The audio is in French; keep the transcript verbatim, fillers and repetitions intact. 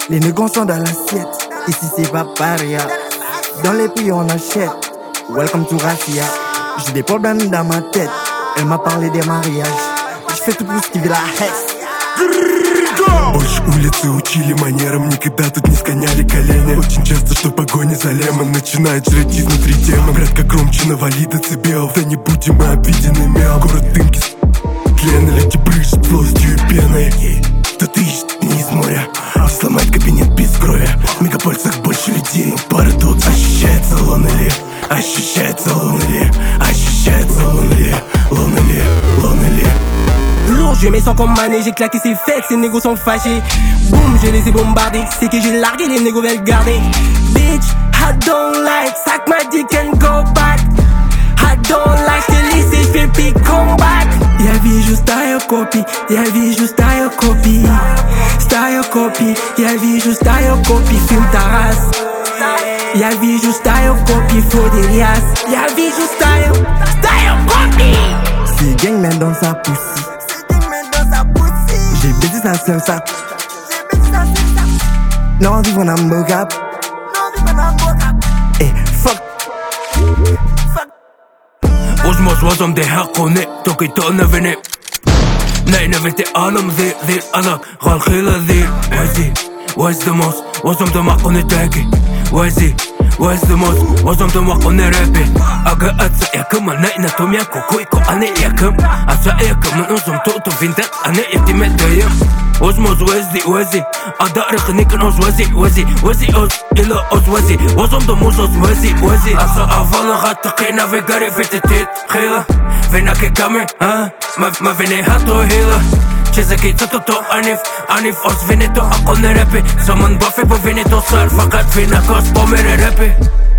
Les négros sont dans l'assiette. Ici c'est pas paria. Dans les pays on achète. Welcome to Raffia. J'ai des problèmes dans ma tête. Elle m'a parlé des mariages. Je fais tout pour ce qui vit la Hesse. Больше улицы учили манерам, никогда тут не склоняли колени. Очень часто, что погоня за лемон начинает жрать изнутри демон. Брат, как громче навали децибел. Да не будем мы обидены мел. Город дымки, тлен, лети брызжет злостью и пеной. Кто-то ищет не из моря, сломать кабинет без крови. В мегаполисах больше людей, но пара тут. Ощущается лонели, ощущается лонели, ощущается лонели, лонели, лонели. Lourd, je mets sans comme mané, j'ai claqué ses fêtes, ces négros sont fâchés. Boum, je les ai bombardés, c'est que j'ai largué, les négros veulent garder. Bitch, I don't like, sac ma dick and go back. I don't like, j'te laisse, j'fais pick comeback. Y'a vie juste style copy, y'a vie juste style copy. Style copy, y'a vie juste style copy, fume ta race. Y'a vie juste style copy, faut des liasses. Y'a vie juste style, style copy. C'est gang man dans sa poussie. J'ai baisé sa seule ça. Non, vivre en mocap. Eh, fuck. Osmos wasam de haqqone, toki to nevene. Nej nevete alam ذي ذي أنا غال خيلا ذي. وزي وز دموس wasam de maqqone tagi. وزي وز دموس wasam de maqqone rapi. Aga atsa yakam naina tom yako koiko ane yakam. Atsa yakam nozum to to vindat ane yatimet dayam. Osmos وزي وزي أدارك نيكن أوز وزي وزي وزي أوز إلا أوز وزي وزم دموس أوز وزي وزي أصا أفضل غاتقينا في قري في تتيت خيلة فينا كي كامي ها ما ما فيني هاتو هيلا چیزکی تو تو انیف انیف أوز فيني تو أقول نرابي سمن بافي بو فيني تو صار فقط فينا كوس بو ميري رابي